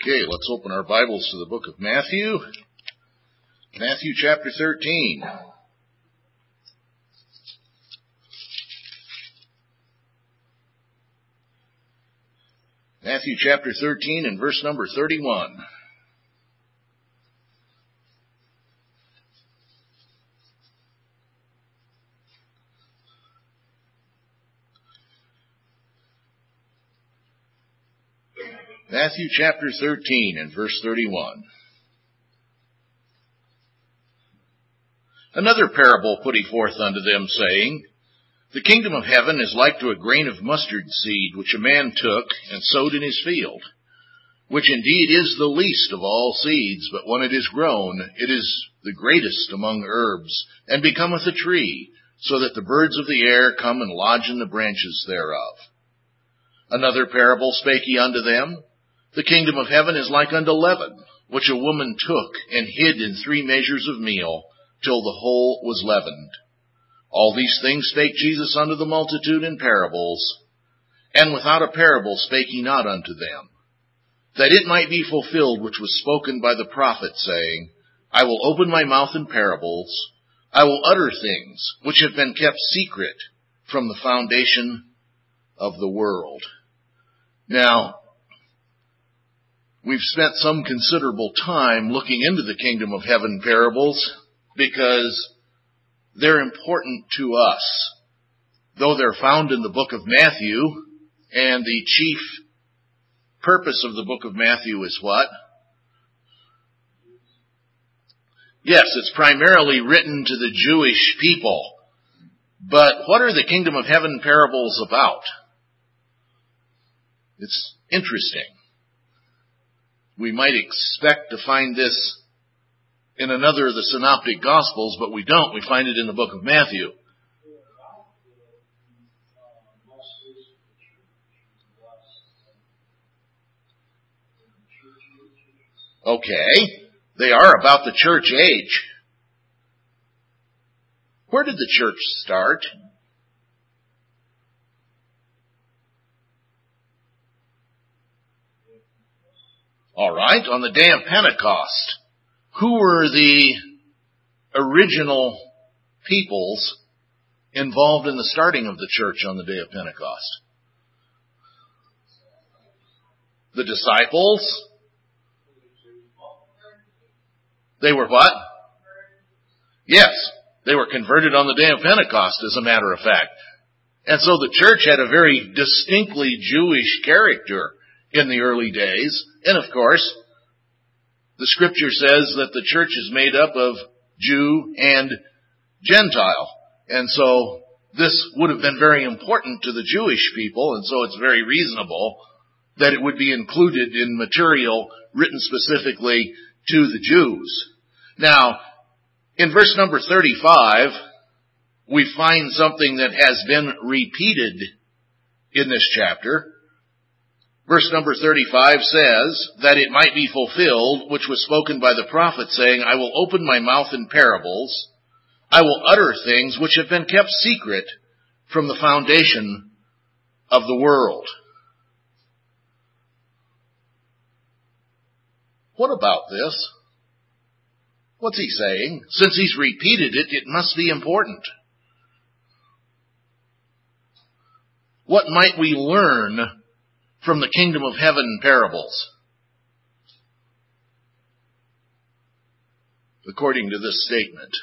Okay, let's open our Bibles to the book of Matthew. Matthew chapter 13. Matthew chapter 13 and verse number 31. Matthew chapter 13 and verse 31. Another parable put he forth unto them, saying, The kingdom of heaven is like to a grain of mustard seed, which a man took and sowed in his field, which indeed is the least of all seeds, but when it is grown, it is the greatest among herbs, and becometh a tree, so that the birds of the air come and lodge in the branches thereof. Another parable spake he unto them, The kingdom of heaven is like unto leaven, which a woman took and hid in 3 measures of meal, till the whole was leavened. All these things spake Jesus unto the multitude in parables, and without a parable spake he not unto them, that it might be fulfilled which was spoken by the prophet, saying, I will open my mouth in parables, I will utter things which have been kept secret from the foundation of the world. Now, we've spent some considerable time looking into the kingdom of heaven parables because they're important to us. Though they're found in the book of Matthew, and the chief purpose of the book of Matthew is what? Yes, it's primarily written to the Jewish people. But what are the kingdom of heaven parables about? It's interesting. We might expect to find this in another of the synoptic gospels, but we don't. We find it in the book of Matthew. Okay, they are about the church age. Where did the church start? All right, on the day of Pentecost. Who were the original peoples involved in the starting of the church on the day of Pentecost? The disciples. They were what? Yes, they were converted on the day of Pentecost, as a matter of fact. And so the church had a very distinctly Jewish character in the early days. And of course, the scripture says that the church is made up of Jew and Gentile. And so this would have been very important to the Jewish people, and so it's very reasonable that it would be included in material written specifically to the Jews. Now, in verse number 35, we find something that has been repeated in this chapter. Verse number 35 says, that it might be fulfilled, which was spoken by the prophet, saying, I will open my mouth in parables, I will utter things which have been kept secret from the foundation of the world. What about this? What's he saying? Since he's repeated it, it must be important. What might we learn from the kingdom of heaven parables? According to this statement.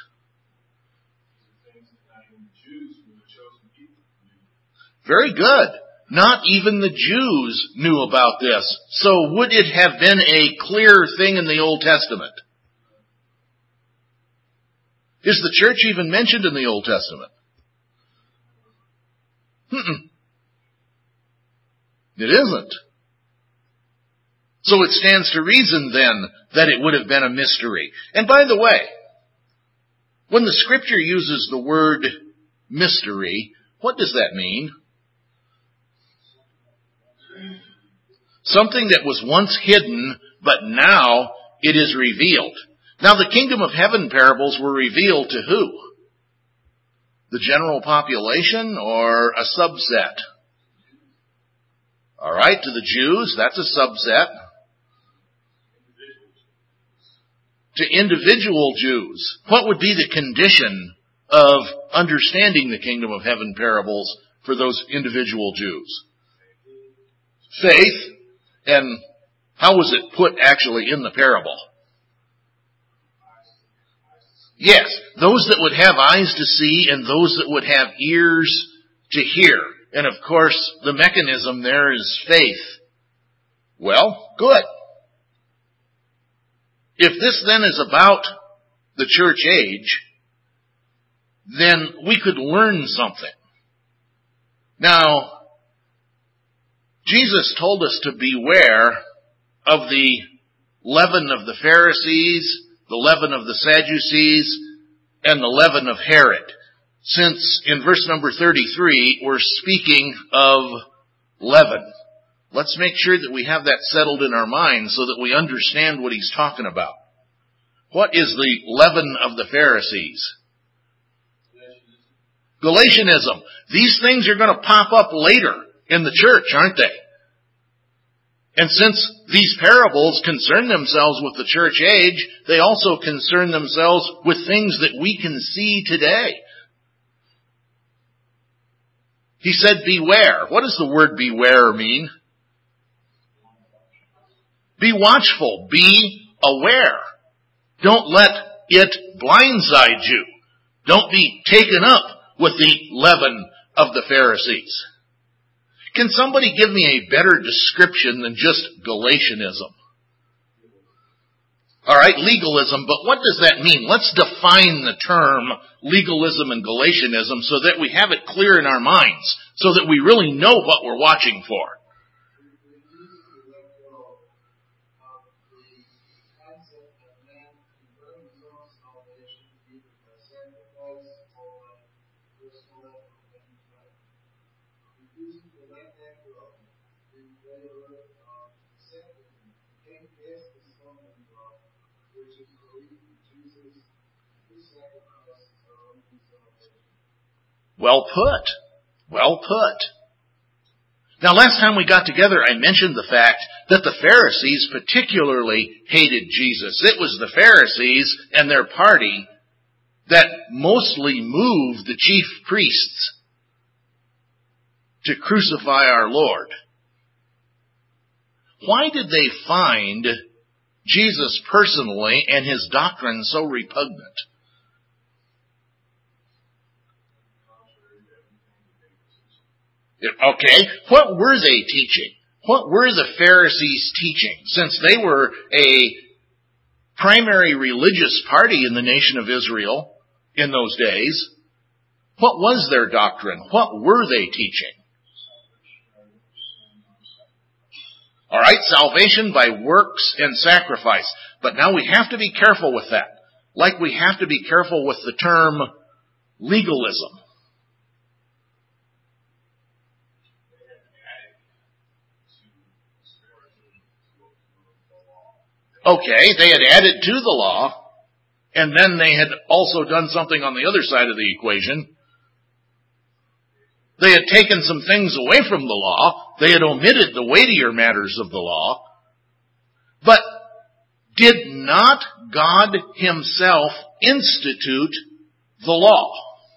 Very good. Not even the Jews knew about this. So would it have been a clear thing in the Old Testament? Is the church even mentioned in the Old Testament? It isn't. So it stands to reason then that it would have been a mystery. And by the way, when the scripture uses the word mystery, what does that mean? Something that was once hidden, but now it is revealed. Now the kingdom of heaven parables were revealed to who? The general population or a subset? All right, to the Jews, that's a subset. to individual Jews, what would be the condition of understanding the kingdom of heaven parables for those individual Jews? Faith. And how was it put actually in the parable? Yes, those that would have eyes to see and those that would have ears to hear. And of course, the mechanism there is faith. Well, good. If this then is about the church age, then we could learn something. Now, Jesus told us to beware of the leaven of the Pharisees, the leaven of the Sadducees, and the leaven of Herod. Since in verse number 33, we're speaking of leaven. Let's make sure that we have that settled in our minds so that we understand what he's talking about. What is the leaven of the Pharisees? Galatianism. These things are going to pop up later in the church, aren't they? And since these parables concern themselves with the church age, they also concern themselves with things that we can see today. He said, beware. What does the word beware mean? Be watchful. Be aware. Don't let it blindside you. Don't be taken up with the leaven of the Pharisees. Can somebody give me a better description than just Galatianism? All right, legalism, but what does that mean? Let's define the term legalism and Galatianism so that we have it clear in our minds, so that we really know what we're watching for. Well put. Well put. Now, last time we got together, I mentioned the fact that the Pharisees particularly hated Jesus. It was the Pharisees and their party that mostly moved the chief priests to crucify our Lord. Why did they find Jesus personally and his doctrine so repugnant? Okay, what were they teaching? What were the Pharisees teaching? Since they were a primary religious party in the nation of Israel in those days, what was their doctrine? What were they teaching? All right, salvation by works and sacrifice. But now we have to be careful with that. Like we have to be careful with the term legalism. Okay, they had added to the law, and then they had also done something on the other side of the equation. They had taken some things away from the law. They had omitted the weightier matters of the law. But did not God himself institute the law?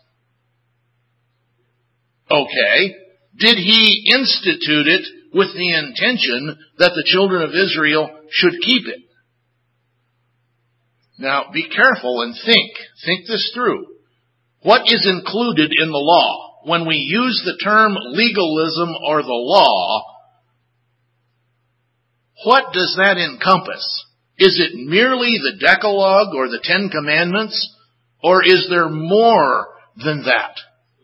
Okay. Did he institute it with the intention that the children of Israel should keep it? Now, be careful and think. Think this through. What is included in the law? When we use the term legalism or the law, what does that encompass? Is it merely the Decalogue or the Ten Commandments? Or is there more than that?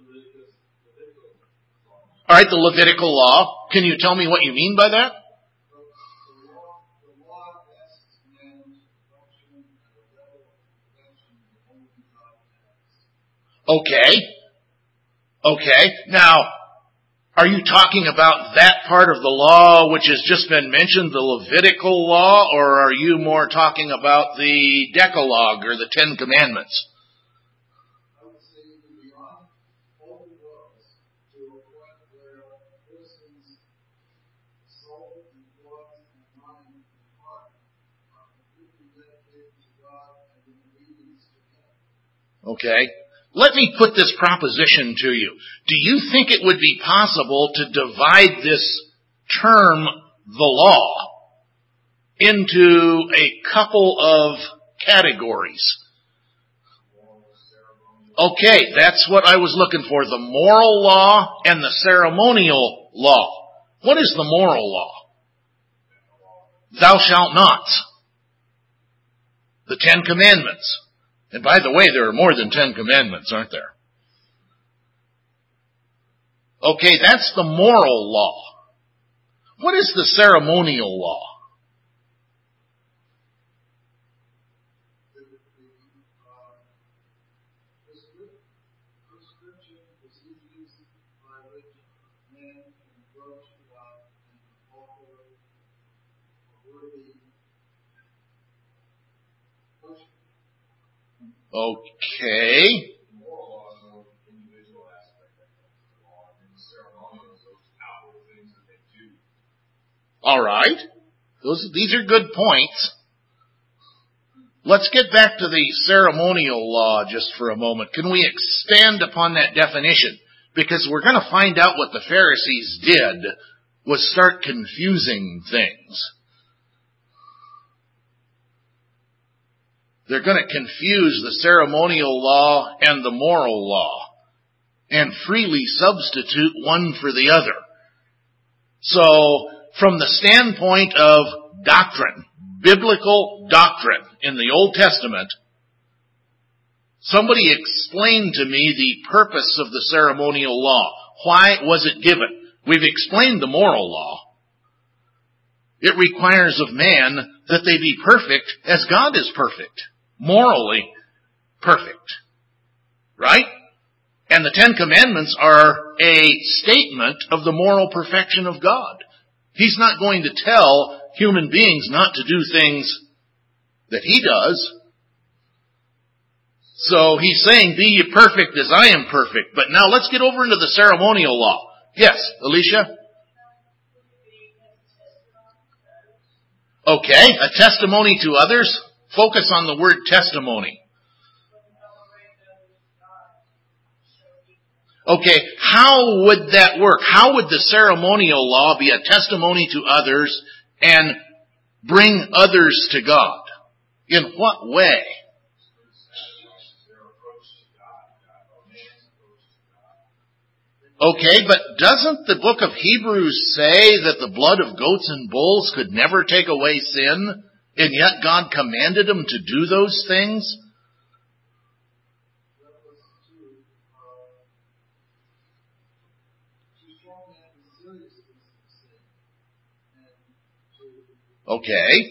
All right, the Levitical law. Can you tell me what you mean by that? Okay. Now, are you talking about that part of the law which has just been mentioned, the Levitical law, or are you more talking about the Decalogue or the Ten Commandments? Okay? Let me put this proposition to you. Do you think it would be possible to divide this term, the law, into a couple of categories? Okay, that's what I was looking for. The moral law and the ceremonial law. What is the moral law? Thou shalt not. The 10 Commandments. And by the way, there are more than 10 Commandments, aren't there? Okay, that's the moral law. What is the ceremonial law? Okay. All right. These are good points. Let's get back to the ceremonial law just for a moment. Can we expand upon that definition? Because we're going to find out what the Pharisees did was start confusing things. They're going to confuse the ceremonial law and the moral law and freely substitute one for the other. So, from the standpoint of doctrine, biblical doctrine in the Old Testament, somebody explained to me the purpose of the ceremonial law. Why was it given? We've explained the moral law. It requires of man that they be perfect as God is perfect. Morally perfect. Right? And the 10 Commandments are a statement of the moral perfection of God. He's not going to tell human beings not to do things that He does. So He's saying, be ye perfect as I am perfect. But now let's get over into the ceremonial law. Yes, Alicia? Okay, a testimony to others. Focus on the word testimony. Okay, how would that work? How would the ceremonial law be a testimony to others and bring others to God? In what way? Okay, but doesn't the book of Hebrews say that the blood of goats and bulls could never take away sin, and yet God commanded them to do those things? Okay.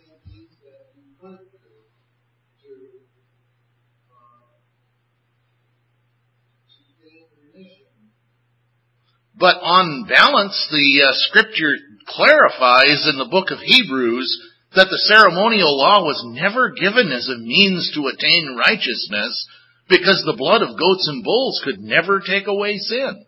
But on balance, the scripture clarifies in the book of Hebrews that the ceremonial law was never given as a means to attain righteousness because the blood of goats and bulls could never take away sin.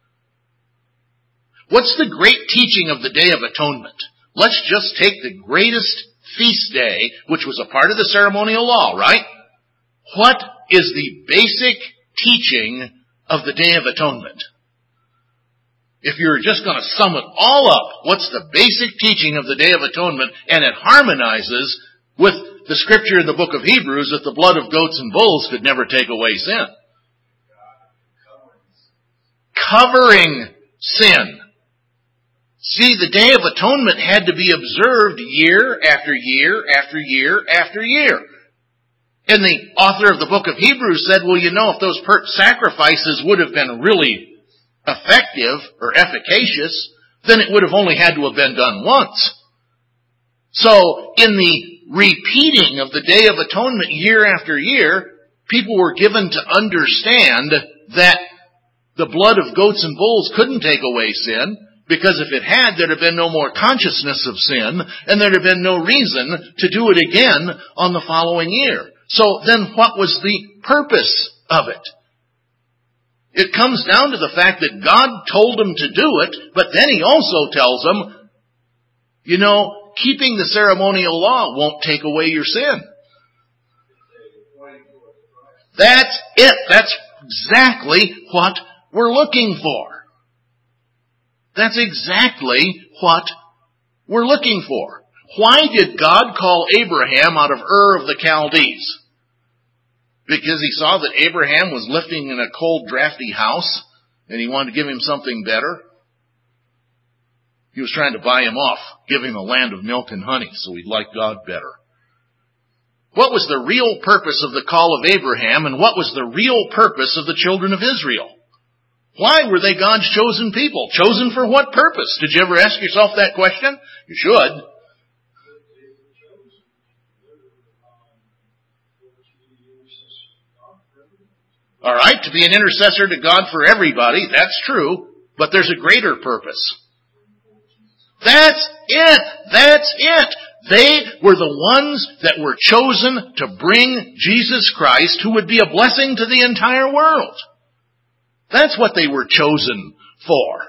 What's the great teaching of the Day of Atonement? Let's just take the greatest feast day, which was a part of the ceremonial law, right? What is the basic teaching of the Day of Atonement? If you're just going to sum it all up, what's the basic teaching of the Day of Atonement? And it harmonizes with the scripture in the book of Hebrews that the blood of goats and bulls could never take away sin. Covering sin. See, the Day of Atonement had to be observed year after year after year after year. And the author of the book of Hebrews said, well, you know, if those sacrifices would have been really effective or efficacious, then it would have only had to have been done once. So, in the repeating of the Day of Atonement year after year, people were given to understand that the blood of goats and bulls couldn't take away sin, because if it had, there'd have been no more consciousness of sin, and there'd have been no reason to do it again on the following year. So then what was the purpose of it? It comes down to the fact that God told them to do it, but then He also tells them, you know, keeping the ceremonial law won't take away your sin. That's it. That's exactly what we're looking for. That's exactly what we're looking for. Why did God call Abraham out of Ur of the Chaldees? Because he saw that Abraham was living in a cold, drafty house, and he wanted to give him something better? He was trying to buy him off, give him a land of milk and honey, so he'd like God better. What was the real purpose of the call of Abraham, and what was the real purpose of the children of Israel? Why were they God's chosen people? Chosen for what purpose? Did you ever ask yourself that question? You should. All right, to be an intercessor to God for everybody, that's true, but there's a greater purpose. That's it. That's it. They were the ones that were chosen to bring Jesus Christ, who would be a blessing to the entire world. That's what they were chosen for.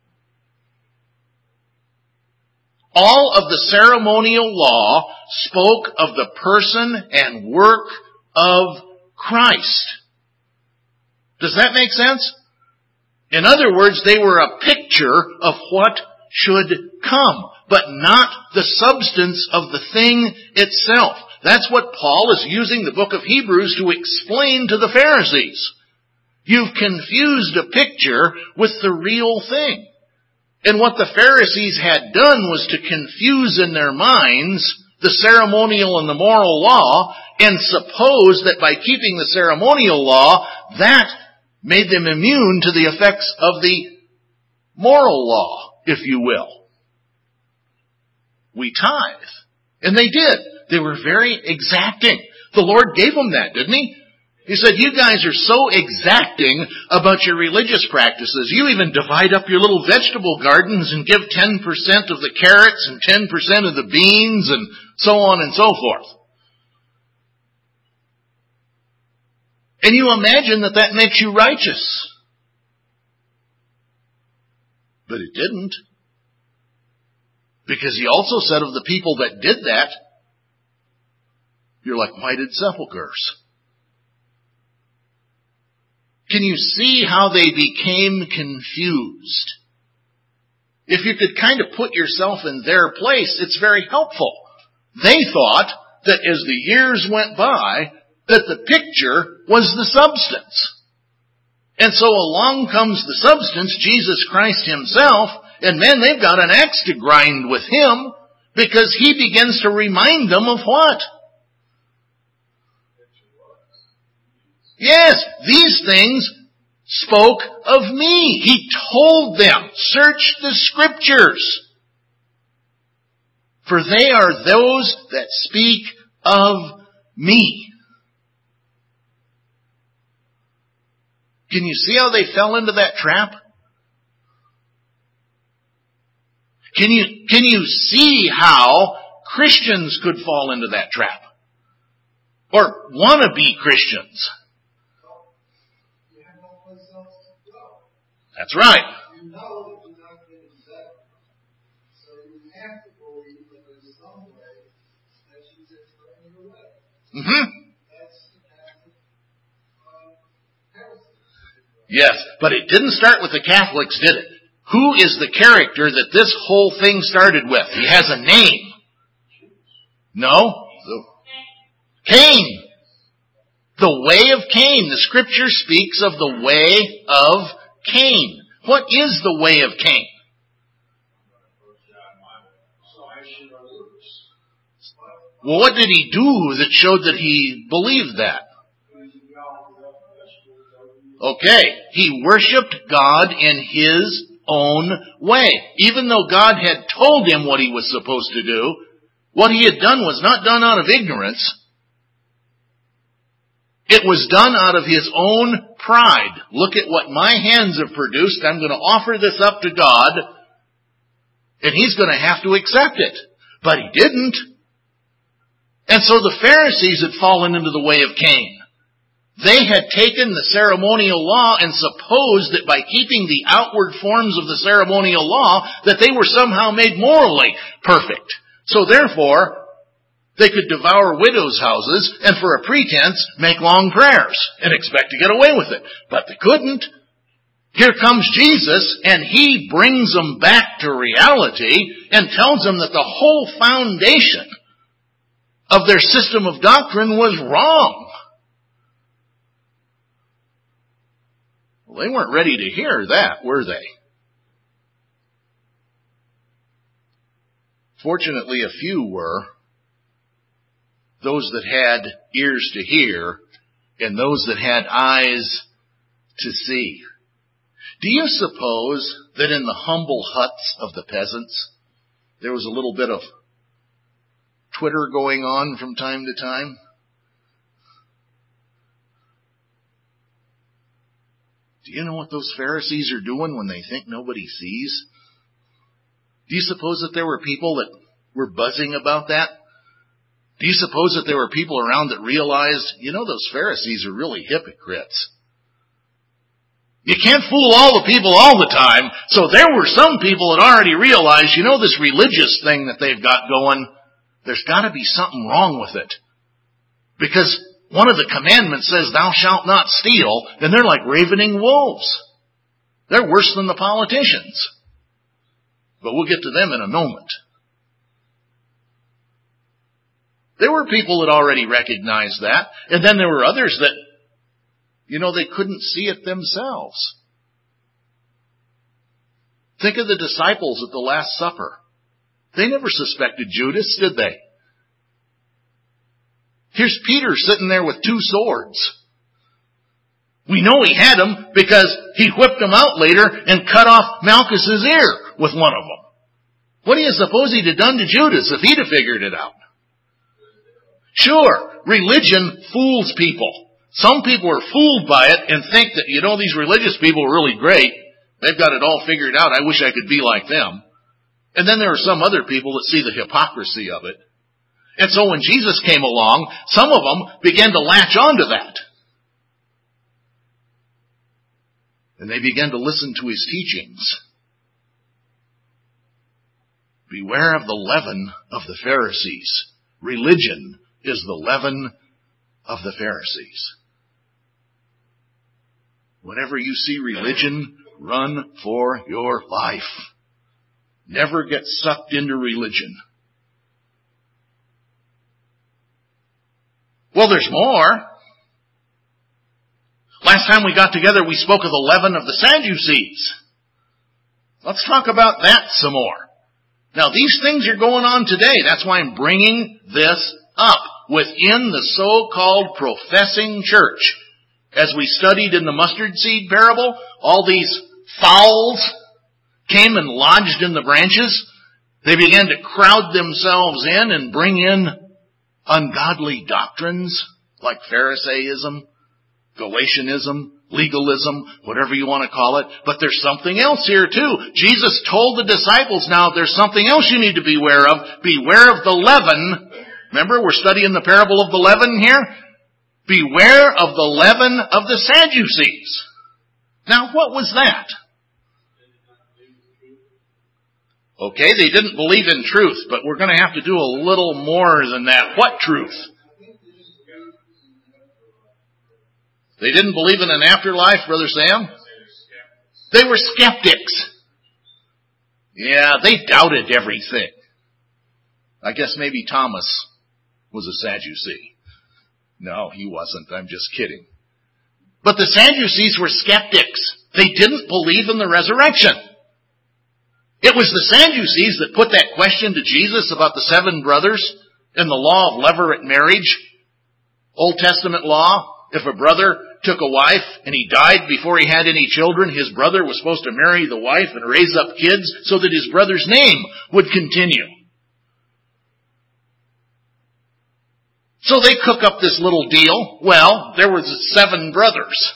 All of the ceremonial law spoke of the person and work of Christ. Does that make sense? In other words, they were a picture of what should come, but not the substance of the thing itself. That's what Paul is using the book of Hebrews to explain to the Pharisees. You've confused a picture with the real thing. And what the Pharisees had done was to confuse in their minds the ceremonial and the moral law, and suppose that by keeping the ceremonial law, that made them immune to the effects of the moral law, if you will. We tithe. And they did. They were very exacting. The Lord gave them that, didn't He? He said, you guys are so exacting about your religious practices. You even divide up your little vegetable gardens and give 10% of the carrots and 10% of the beans and so on and so forth. And you imagine that that makes you righteous. But it didn't. Because He also said of the people that did that, you're like whited sepulchres. Can you see how they became confused? If you could kind of put yourself in their place, it's very helpful. They thought that as the years went by, that the picture was the substance. And so along comes the substance, Jesus Christ Himself, and man, they've got an axe to grind with Him, because He begins to remind them of what? Yes, these things spoke of me. He told them, search the Scriptures, for they are those that speak of me. Can you see how they fell into that trap? Can you see how Christians could fall into that trap? Or wannabe Christians? That's right. You know that you're not getting better. So you have to believe that there's some way that you just bring your way. That's the Catholic heresy. Yes, but it didn't start with the Catholics, did it? Who is the character that this whole thing started with? He has a name. No? Cain. The way of Cain. The Scripture speaks of the way of Cain. What is the way of Cain? Well, what did he do that showed that he believed that? Okay, he worshipped God in his own way. Even though God had told him what he was supposed to do, what he had done was not done out of ignorance. It was done out of his own pride. Look at what my hands have produced. I'm going to offer this up to God, and He's going to have to accept it. But He didn't. And so the Pharisees had fallen into the way of Cain. They had taken the ceremonial law and supposed that by keeping the outward forms of the ceremonial law, that they were somehow made morally perfect. So therefore, They could devour widows' houses and for a pretense make long prayers and expect to get away with it. But they couldn't. Here comes Jesus, and He brings them back to reality and tells them that the whole foundation of their system of doctrine was wrong. Well, they weren't ready to hear that, were they? Fortunately, a few were. Those that had ears to hear and those that had eyes to see. Do you suppose that in the humble huts of the peasants, there was a little bit of Twitter going on from time to time? Do you know what those Pharisees are doing when they think nobody sees? Do you suppose that there were people that were buzzing about that? Do you suppose that there were people around that realized, those Pharisees are really hypocrites? You can't fool all the people all the time. So there were some people that already realized, this religious thing that they've got going, there's got to be something wrong with it. Because one of the commandments says, thou shalt not steal, and they're like ravening wolves. They're worse than the politicians. But we'll get to them in a moment. There were people that already recognized that, and then there were others that, they couldn't see it themselves. Think of the disciples at the Last Supper. They never suspected Judas, did they? Here's Peter sitting there with 2 swords. We know he had them because he whipped them out later and cut off Malchus's ear with one of them. What do you suppose he'd have done to Judas if he'd have figured it out? Sure, religion fools people. Some people are fooled by it and think that, these religious people are really great. They've got it all figured out. I wish I could be like them. And then there are some other people that see the hypocrisy of it. And so when Jesus came along, some of them began to latch onto that. And they began to listen to His teachings. Beware of the leaven of the Pharisees. Religion is the leaven of the Pharisees. Whenever you see religion, run for your life. Never get sucked into religion. Well, there's more. Last time we got together, we spoke of the leaven of the Sadducees. Let's talk about that some more. Now, these things are going on today. That's why I'm bringing this up within the so-called professing church. As we studied in the mustard seed parable, all these fowls came and lodged in the branches. They began to crowd themselves in and bring in ungodly doctrines like Pharisaism, Galatianism, legalism, whatever you want to call it. But there's something else here too. Jesus told the disciples, now there's something else you need to beware of. Beware of the leaven. Remember, we're studying the parable of the leaven here. Beware of the leaven of the Sadducees. Now, what was that? Okay, they didn't believe in truth, but we're going to have to do a little more than that. What truth? They didn't believe in an afterlife, Brother Sam? They were skeptics. Yeah, they doubted everything. I guess maybe Thomas was a Sadducee. No, he wasn't. I'm just kidding. But the Sadducees were skeptics. They didn't believe in the resurrection. It was the Sadducees that put that question to Jesus about the 7 brothers and the law of levirate marriage. Old Testament law. If a brother took a wife and he died before he had any children, his brother was supposed to marry the wife and raise up kids so that his brother's name would continue. So they cook up this little deal. Well, there was 7 brothers.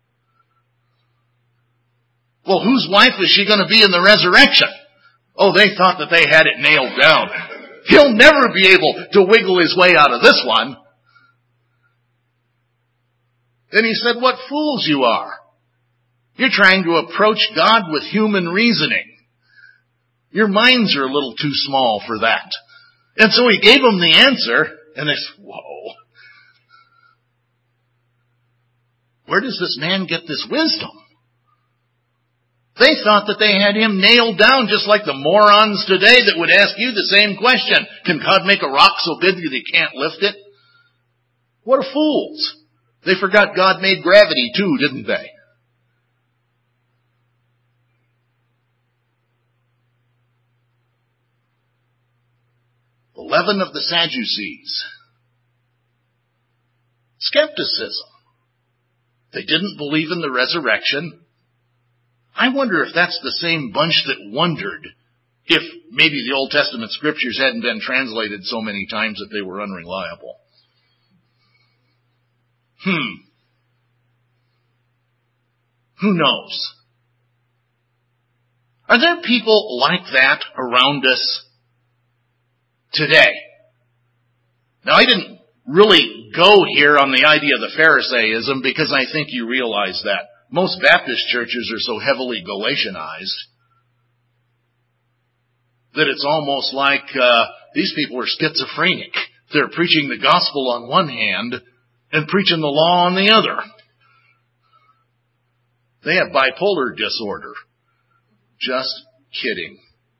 Well, whose wife is she going to be in the resurrection? Oh, they thought that they had it nailed down. He'll never be able to wiggle his way out of this one. Then he said, what fools you are. You're trying to approach God with human reasoning. Your minds are a little too small for that. And so he gave them the answer, and they said, whoa. Where does this man get this wisdom? They thought that they had him nailed down just like the morons today that would ask you the same question. Can God make a rock so big that he can't lift it? What a fools. They forgot God made gravity too, didn't they? The leaven of the Sadducees. Skepticism. They didn't believe in the resurrection. I wonder if that's the same bunch that wondered if maybe the Old Testament scriptures hadn't been translated so many times that they were unreliable. Who knows? Are there people like that around us today? Now, I didn't really go here on the idea of the Pharisaism because I think you realize that most Baptist churches are so heavily Galatianized that it's almost like these people are schizophrenic. They're preaching the gospel on one hand and preaching the law on the other. They have bipolar disorder. Just kidding.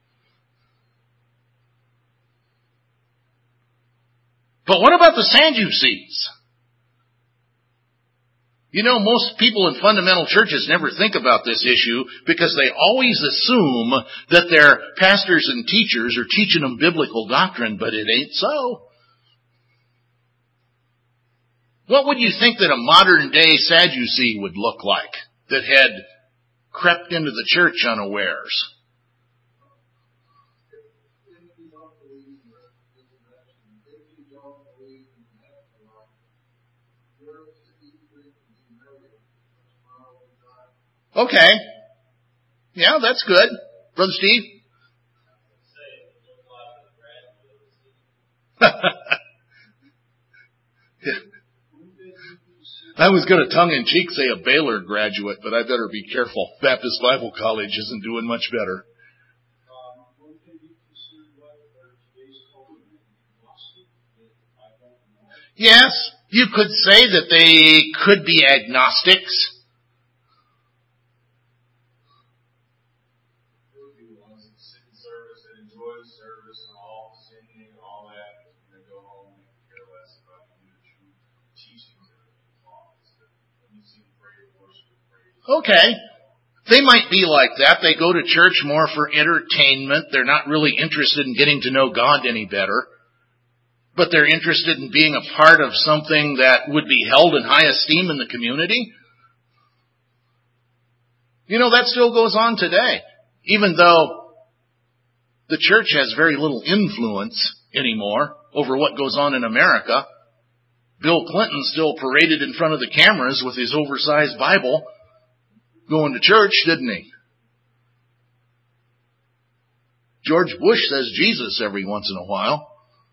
But what about the Sadducees? You know, most people in fundamental churches never think about this issue because they always assume that their pastors and teachers are teaching them biblical doctrine, but it ain't so. What would you think that a modern day Sadducee would look like that had crept into the church unawares? Okay. Yeah, that's good. Brother Steve? I was going to tongue-in-cheek say a Baylor graduate, but I better be careful. Baptist Bible College isn't doing much better. Yes, you could say that they could be agnostics. Okay. They might be like that. They go to church more for entertainment. They're not really interested in getting to know God any better. But they're interested in being a part of something that would be held in high esteem in the community. You know, that still goes on today. Even though the church has very little influence anymore over what goes on in America, Bill Clinton still paraded in front of the cameras with his oversized Bible going to church, didn't he? George Bush says Jesus every once in a while.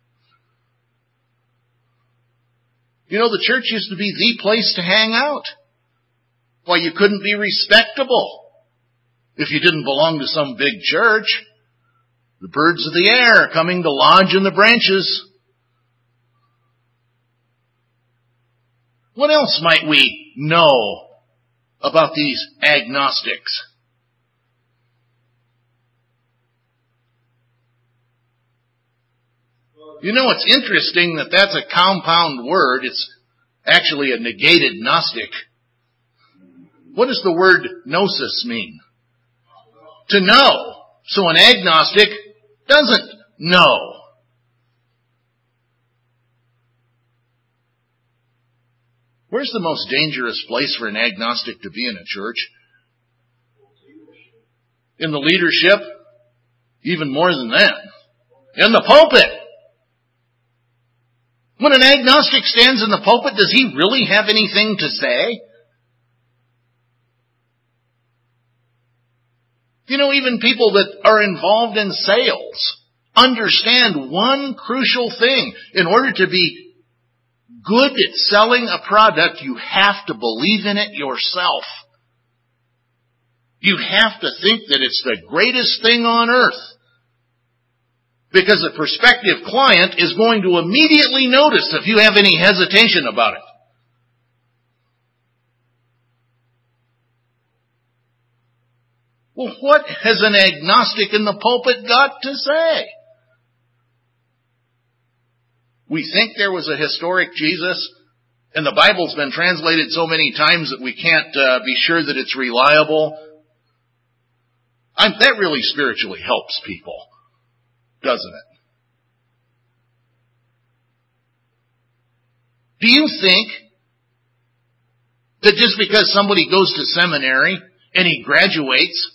You know, the church used to be the place to hang out. Why, you couldn't be respectable if you didn't belong to some big church. The birds of the air coming to lodge in the branches. What else might we know about these agnostics? You know, it's interesting that that's a compound word. It's actually a negated Gnostic. What does the word gnosis mean? To know. So an agnostic doesn't know. Where's the most dangerous place for an agnostic to be in a church? In the leadership? Even more than that. In the pulpit. When an agnostic stands in the pulpit, does he really have anything to say? You know, even people that are involved in sales understand one crucial thing. In order to be good at selling a product, you have to believe in it yourself. You have to think that it's the greatest thing on earth. Because a prospective client is going to immediately notice if you have any hesitation about it. Well, what has an agnostic in the pulpit got to say? We think there was a historic Jesus, and the Bible's been translated so many times that we can't be sure that it's reliable. That really spiritually helps people, doesn't it? Do you think that just because somebody goes to seminary and he graduates,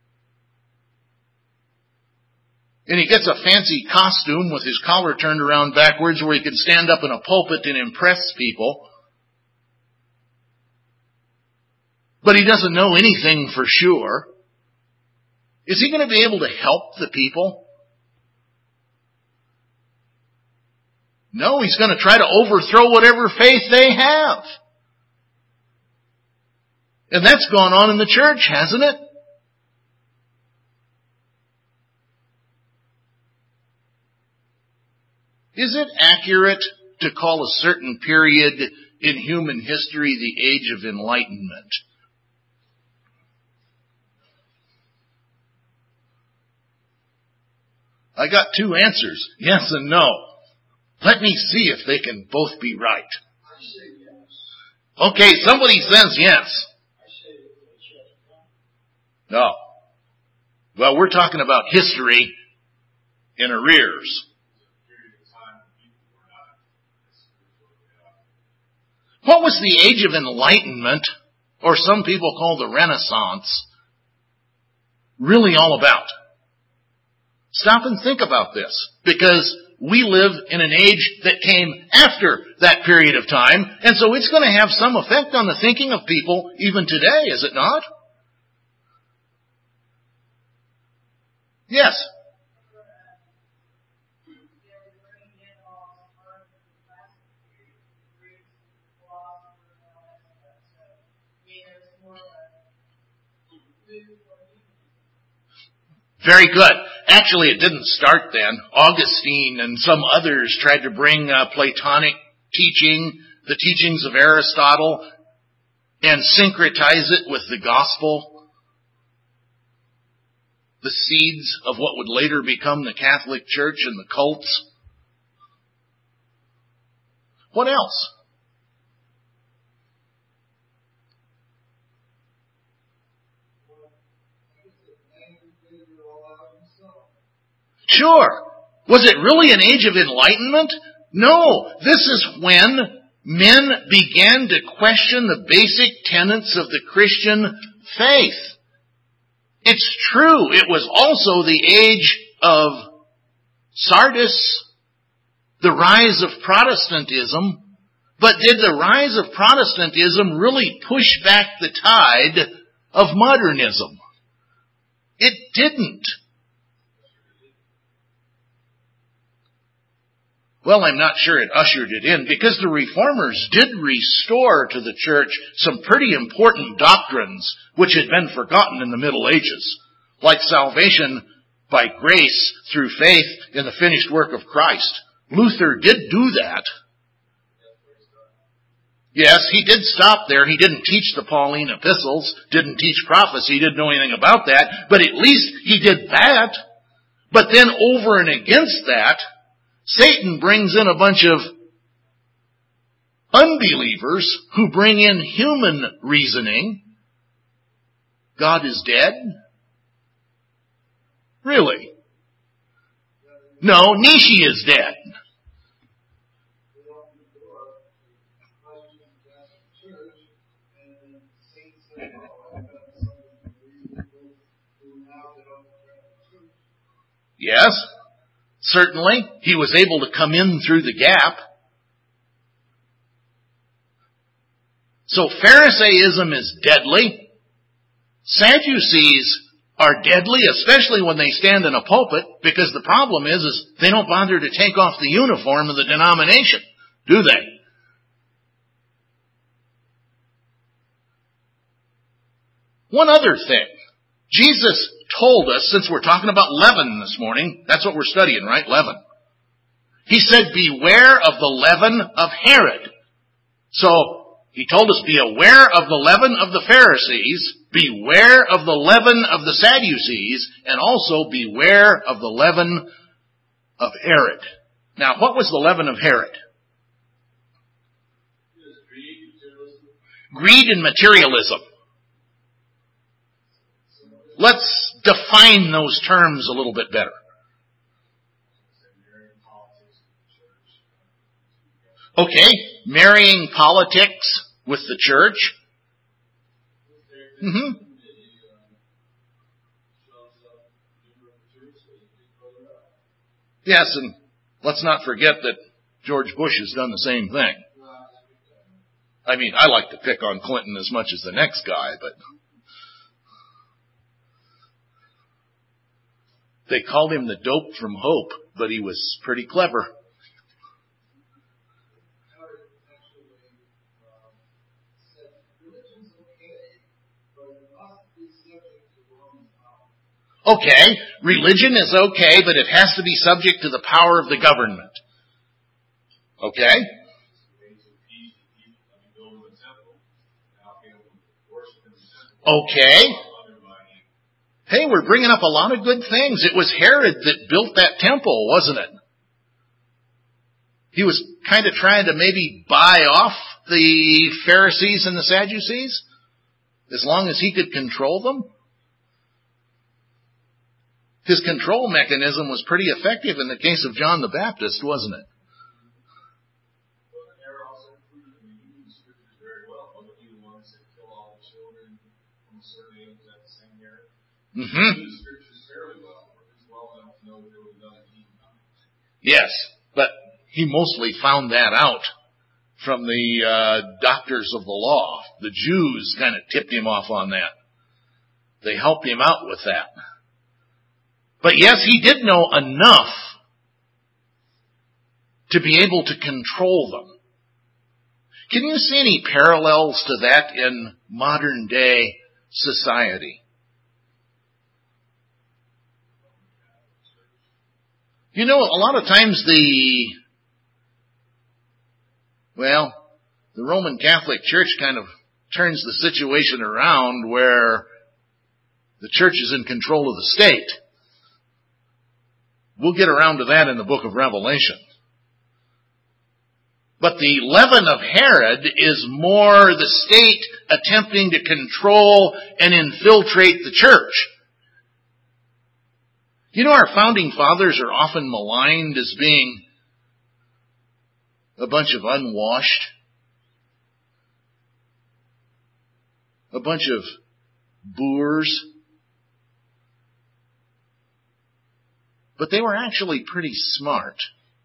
and he gets a fancy costume with his collar turned around backwards where he can stand up in a pulpit and impress people, but he doesn't know anything for sure, is he going to be able to help the people? No, he's going to try to overthrow whatever faith they have. And that's gone on in the church, hasn't it? Is it accurate to call a certain period in human history the Age of Enlightenment? I got two answers, yes and no. Let me see if they can both be right. I say yes. Okay, somebody says yes. I say yes. No. Well, we're talking about history in arrears. What was the Age of Enlightenment, or some people call the Renaissance, really all about? Stop and think about this, because we live in an age that came after that period of time, and so it's going to have some effect on the thinking of people even today, is it not? Yes. Very good. Actually, it didn't start then. Augustine and some others tried to bring Platonic teaching, the teachings of Aristotle, and syncretize it with the gospel. The seeds of what would later become the Catholic Church and the cults. What else? Sure. Was it really an age of enlightenment? No. This is when men began to question the basic tenets of the Christian faith. It's true. It was also the age of Sardis, the rise of Protestantism. But did the rise of Protestantism really push back the tide of modernism? It didn't. Well, I'm not sure it ushered it in, because the Reformers did restore to the church some pretty important doctrines which had been forgotten in the Middle Ages, like salvation by grace through faith in the finished work of Christ. Luther did do that. Yes, he did stop there. He didn't teach the Pauline epistles, didn't teach prophecy, didn't know anything about that, but at least he did that. But then over and against that, Satan brings in a bunch of unbelievers who bring in human reasoning. God is dead? Really? No, Nietzsche is dead. Yes. Certainly, he was able to come in through the gap. So Pharisaism is deadly. Sadducees are deadly, especially when they stand in a pulpit, because the problem is they don't bother to take off the uniform of the denomination, do they? One other thing, Jesus told us, since we're talking about leaven this morning, that's what we're studying, right? Leaven. He said, beware of the leaven of Herod. So, he told us, be aware of the leaven of the Pharisees, beware of the leaven of the Sadducees, and also beware of the leaven of Herod. Now, what was the leaven of Herod? Greed and materialism. Let's define those terms a little bit better. Okay, marrying politics with the church. Yes, and let's not forget that George Bush has done the same thing. I mean, I like to pick on Clinton as much as the next guy, but they called him the dope from Hope, but he was pretty clever. Okay, religion is okay, but it has to be subject to the power of the government. Okay? Okay. Hey, we're bringing up a lot of good things. It was Herod that built that temple, wasn't it? He was kind of trying to maybe buy off the Pharisees and the Sadducees, as long as he could control them. His control mechanism was pretty effective in the case of John the Baptist, wasn't it? Yes, but he mostly found that out from the doctors of the law. The Jews kind of tipped him off on that. They helped him out with that. But yes, he did know enough to be able to control them. Can you see any parallels to that in modern day society? You know, a lot of times the Roman Catholic Church kind of turns the situation around where the church is in control of the state. We'll get around to that in the book of Revelation. But the leaven of Herod is more the state attempting to control and infiltrate the church. You know, our founding fathers are often maligned as being a bunch of unwashed, a bunch of boors. But they were actually pretty smart.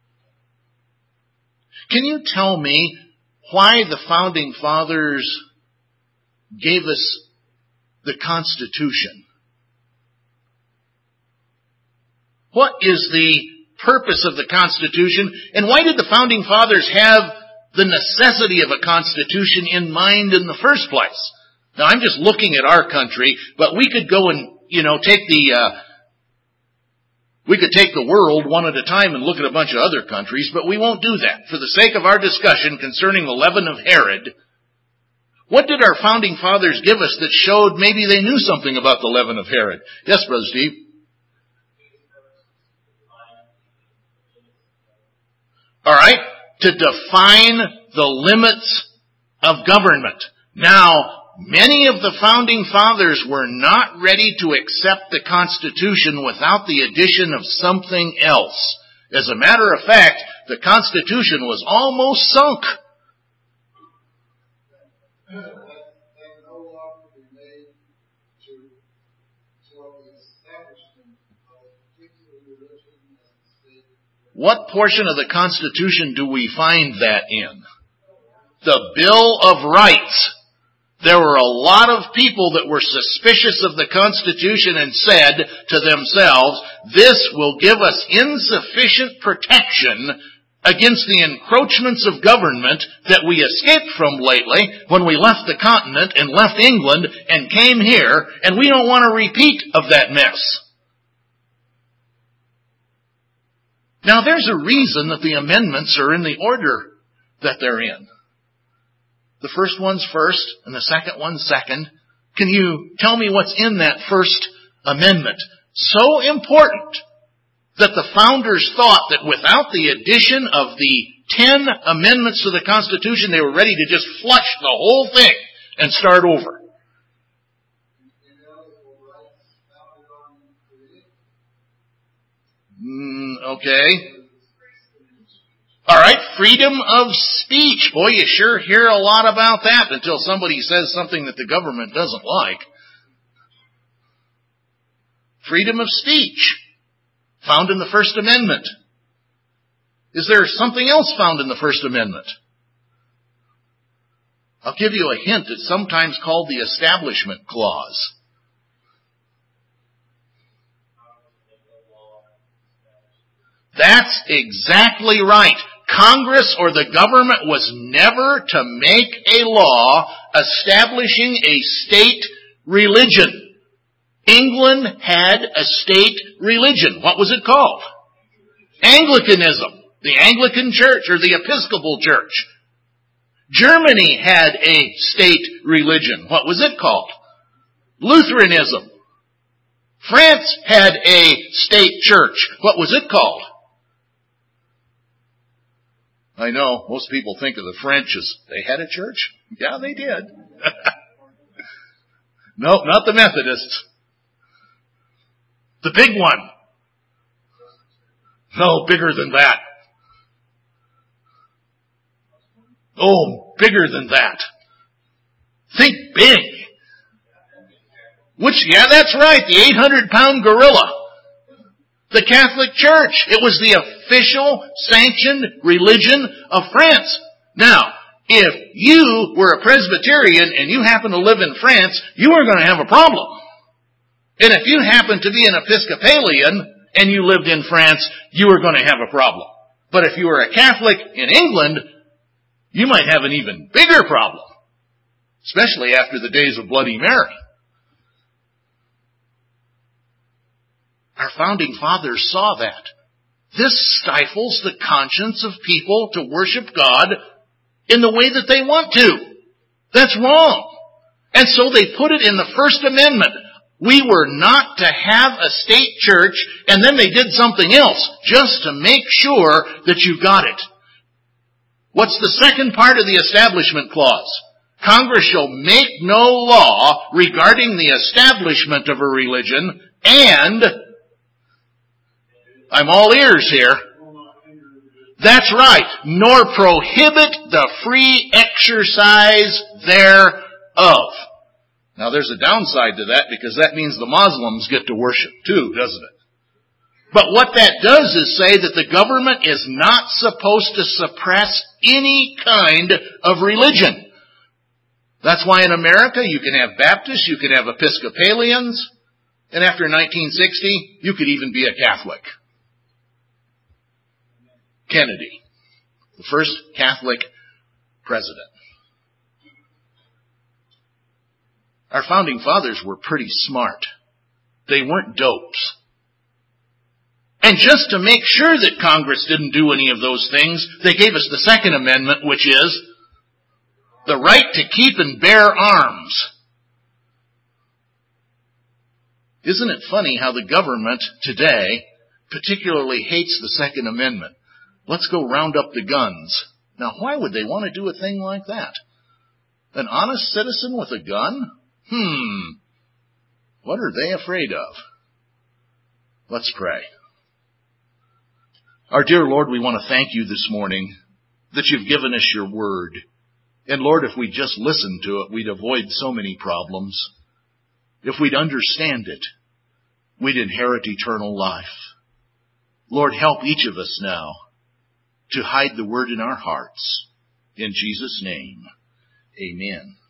Can you tell me why the founding fathers gave us the Constitution? What is the purpose of the Constitution? And why did the founding fathers have the necessity of a Constitution in mind in the first place? Now, I'm just looking at our country, but we could go and, we could take the world one at a time and look at a bunch of other countries, but we won't do that. For the sake of our discussion concerning the leaven of Herod, what did our founding fathers give us that showed maybe they knew something about the leaven of Herod? Yes, Brother Steve? All right, to define the limits of government. Now, many of the founding fathers were not ready to accept the Constitution without the addition of something else. As a matter of fact, the Constitution was almost sunk. What portion of the Constitution do we find that in? The Bill of Rights. There were a lot of people that were suspicious of the Constitution and said to themselves, this will give us insufficient protection against the encroachments of government that we escaped from lately when we left the continent and left England and came here, and we don't want a repeat of that mess. Now, there's a reason that the amendments are in the order that they're in. The first one's first, and the second one's second. Can you tell me what's in that first amendment? So important that the founders thought that without the addition of the 10 amendments to the Constitution, they were ready to just flush the whole thing and start over. Okay. All right, freedom of speech. Boy, you sure hear a lot about that until somebody says something that the government doesn't like. Freedom of speech, found in the First Amendment. Is there something else found in the First Amendment? I'll give you a hint. It's sometimes called the Establishment Clause. That's exactly right. Congress or the government was never to make a law establishing a state religion. England had a state religion. What was it called? Anglicanism. The Anglican Church or the Episcopal Church. Germany had a state religion. What was it called? Lutheranism. France had a state church. What was it called? I know, most people think of the French as, they had a church? Yeah, they did. No, not the Methodists. The big one. No, bigger than that. Oh, bigger than that. Think big. Yeah, that's right, the 800-pound gorilla. The Catholic Church. It was the official sanctioned religion of France. Now, if you were a Presbyterian and you happen to live in France, you are going to have a problem. And if you happen to be an Episcopalian and you lived in France, you are going to have a problem. But if you were a Catholic in England, you might have an even bigger problem. Especially after the days of Bloody Mary. Our founding fathers saw that. This stifles the conscience of people to worship God in the way that they want to. That's wrong. And so they put it in the First Amendment. We were not to have a state church, and then they did something else just to make sure that you got it. What's the second part of the Establishment Clause? Congress shall make no law regarding the establishment of a religion, and I'm all ears here. That's right. Nor prohibit the free exercise thereof. Now there's a downside to that because that means the Muslims get to worship too, doesn't it? But what that does is say that the government is not supposed to suppress any kind of religion. That's why in America you can have Baptists, you can have Episcopalians, and after 1960 you could even be a Catholic. Kennedy, the first Catholic president. Our founding fathers were pretty smart. They weren't dopes. And just to make sure that Congress didn't do any of those things, they gave us the Second Amendment, which is the right to keep and bear arms. Isn't it funny how the government today particularly hates the Second Amendment? Let's go round up the guns. Now, why would they want to do a thing like that? An honest citizen with a gun? What are they afraid of? Let's pray. Our dear Lord, we want to thank you this morning that you've given us your word. And Lord, if we just listened to it, we'd avoid so many problems. If we'd understand it, we'd inherit eternal life. Lord, help each of us now to hide the word in our hearts. In Jesus' name, amen.